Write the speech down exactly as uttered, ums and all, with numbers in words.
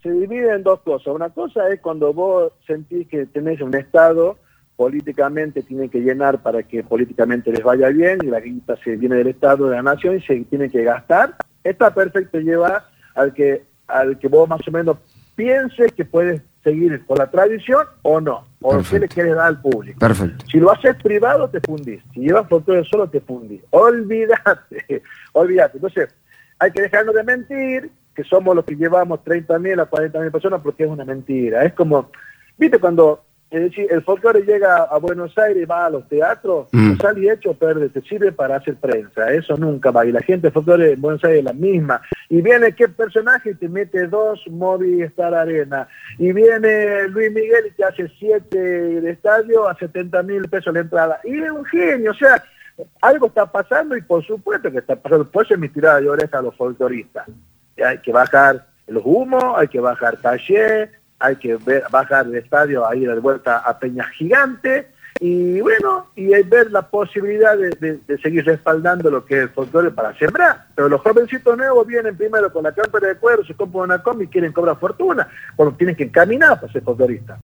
se divide en dos cosas. Una cosa es cuando vos sentís que tenés un Estado, políticamente tiene que llenar para que políticamente les vaya bien, y la guita se viene del Estado, de la nación, y se tiene que gastar. Está perfecto, lleva al que, al que vos más o menos pienses que puedes seguir con la tradición o no, o Perfecto. qué le quieres dar al público. Perfecto. Si lo haces privado, te fundís. Si llevas folclore solo, te fundís. Olvídate, olvídate. Entonces, hay que dejarnos de mentir, que somos los que llevamos treinta mil a cuarenta mil personas, porque es una mentira. Es como, viste, cuando es decir, el folclore llega a Buenos Aires y va a los teatros, Mm. no sale hecho perder, te sirve para hacer prensa. Eso nunca va. Y la gente de folclore en Buenos Aires es la misma. Y viene qué personaje y te mete dos Movistar Arena. Y viene Luis Miguel y te hace siete de estadio a setenta mil pesos la entrada. Y es un genio, o sea, algo está pasando, y por supuesto que está pasando. Por eso es mi tirada de oreja a los folcloristas. Y hay que bajar los humos, hay que bajar caché, hay que ver, bajar el estadio, a ir de vuelta a Peña Gigante, y bueno, y ver la posibilidad de, de, de seguir respaldando lo que es el folclore para sembrar. Pero los jovencitos nuevos vienen primero con la cámpara de cuero, se compran una combi y quieren cobrar fortuna, cuando tienen que encaminar para ser folcloristas.